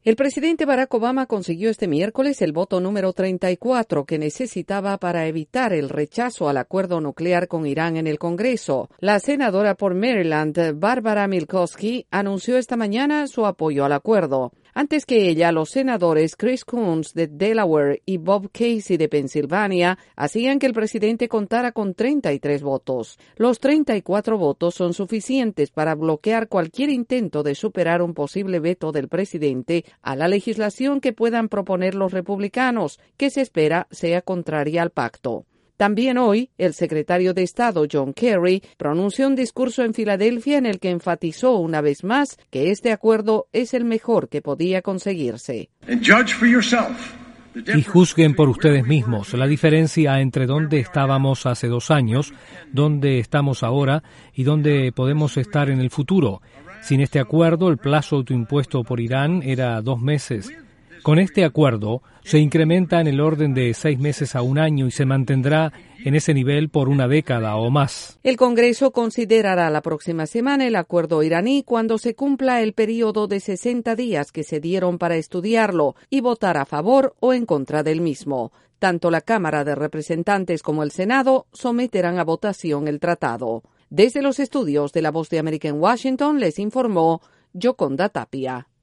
El presidente Barack Obama consiguió este miércoles el voto número 34 que necesitaba para evitar el rechazo al acuerdo nuclear con Irán en el Congreso. La senadora por Maryland, Barbara Mikulski, anunció esta mañana su apoyo al acuerdo. Antes que ella, los senadores Chris Coons de Delaware y Bob Casey de Pensilvania hacían que el presidente contara con 33 votos. Los 34 votos son suficientes para bloquear cualquier intento de superar un posible veto del presidente a la legislación que puedan proponer los republicanos, que se espera sea contraria al pacto. También hoy, el secretario de Estado John Kerry pronunció un discurso en Filadelfia en el que enfatizó una vez más que este acuerdo es el mejor que podía conseguirse. Y juzguen por ustedes mismos la diferencia entre dónde estábamos hace 2 años, dónde estamos ahora y dónde podemos estar en el futuro. Sin este acuerdo, el plazo autoimpuesto por Irán era 2 meses. Con este acuerdo, se incrementa en el orden de 6 meses a 1 año y se mantendrá en ese nivel por 1 década o más. El Congreso considerará la próxima semana el acuerdo iraní cuando se cumpla el periodo de 60 días que se dieron para estudiarlo y votar a favor o en contra del mismo. Tanto la Cámara de Representantes como el Senado someterán a votación el tratado. Desde los estudios de La Voz de América en Washington les informó Yoconda Tapia.